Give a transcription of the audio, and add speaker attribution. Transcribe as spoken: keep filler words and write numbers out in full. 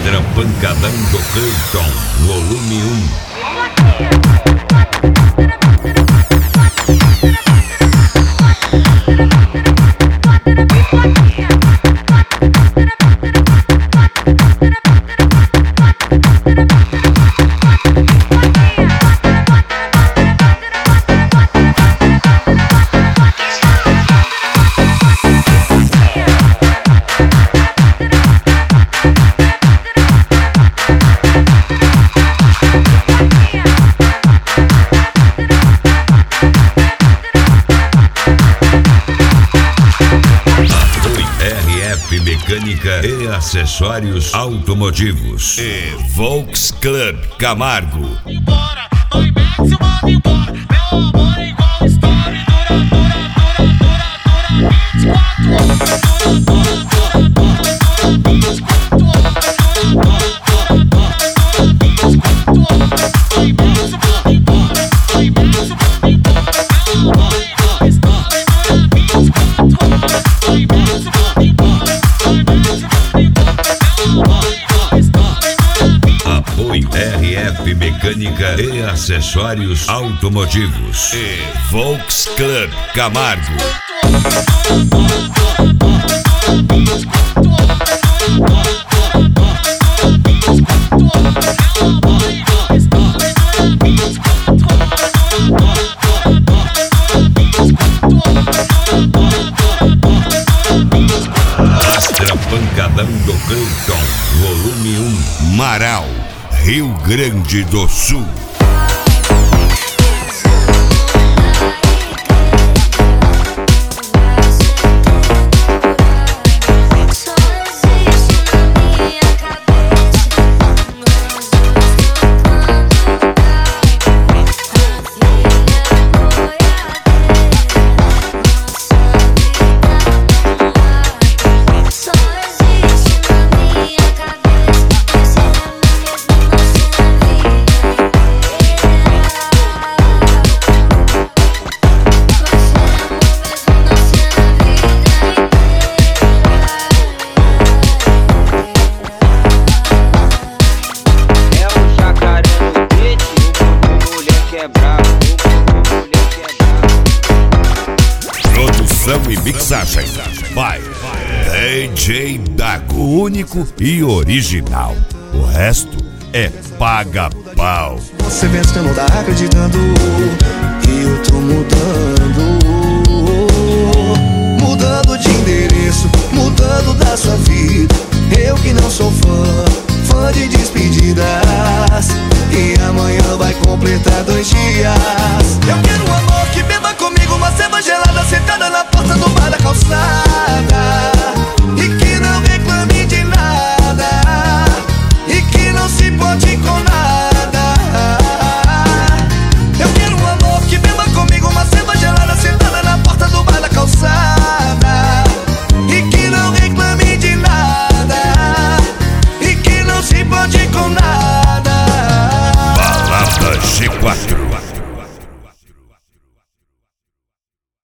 Speaker 1: Extra Pancadão do Cleiton, volume um. Mecânica e acessórios automotivos. E Volks Club Camargo.
Speaker 2: Embora, dois meses eu mando embora. Meu amor é igual história. Dura, dura, dura, dura, dura, dura, vinte e quatro horas. Dura, dura, dura, vinte e quatro horas. Dois meses eu mando embora. Dois meses eu mando embora. Meu amor é igual história. Dura, vinte e quatro horas. Dois meses eu mando embora.
Speaker 1: Apoio R F Mecânica e acessórios automotivos. E Volks Club Camargo. Extra Pancadão do Cleiton, volume um, Marau, Rio Grande do Sul. Produção e mixagem by D J Dago, o único e original. O resto é paga-pau.
Speaker 3: Você pensa que eu não tá acreditando, e eu tô mudando.